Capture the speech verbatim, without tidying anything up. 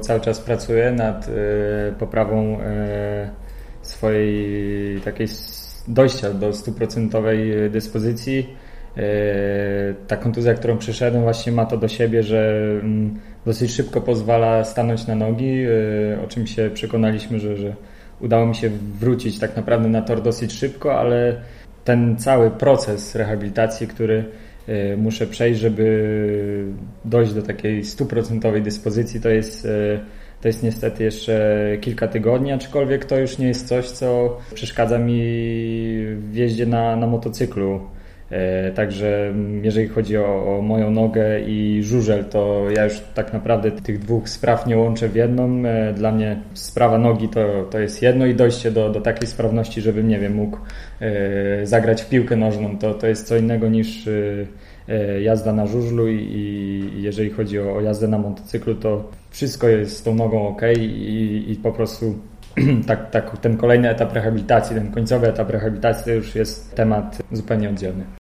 cały czas pracuję nad poprawą swojej takiej dojścia do stuprocentowej dyspozycji. Ta kontuzja, którą przeszedłem, właśnie ma to do siebie, że dosyć szybko pozwala stanąć na nogi, o czym się przekonaliśmy, że, że udało mi się wrócić tak naprawdę na tor dosyć szybko, ale ten cały proces rehabilitacji, który muszę przejść, żeby dojść do takiej stuprocentowej dyspozycji, to jest, to jest niestety jeszcze kilka tygodni, aczkolwiek to już nie jest coś, co przeszkadza mi w jeździe na, na motocyklu. Także jeżeli chodzi o, o moją nogę i żużel, to ja już tak naprawdę tych dwóch spraw nie łączę w jedną. Dla mnie sprawa nogi to, to jest jedno i dojście do, do takiej sprawności, żebym, nie wiem, mógł zagrać w piłkę nożną, to, to jest co innego niż jazda na żużlu i, i jeżeli chodzi o, o jazdę na motocyklu, to wszystko jest z tą nogą ok i, i po prostu tak, tak, ten kolejny etap rehabilitacji, ten końcowy etap rehabilitacji to już jest temat zupełnie oddzielny.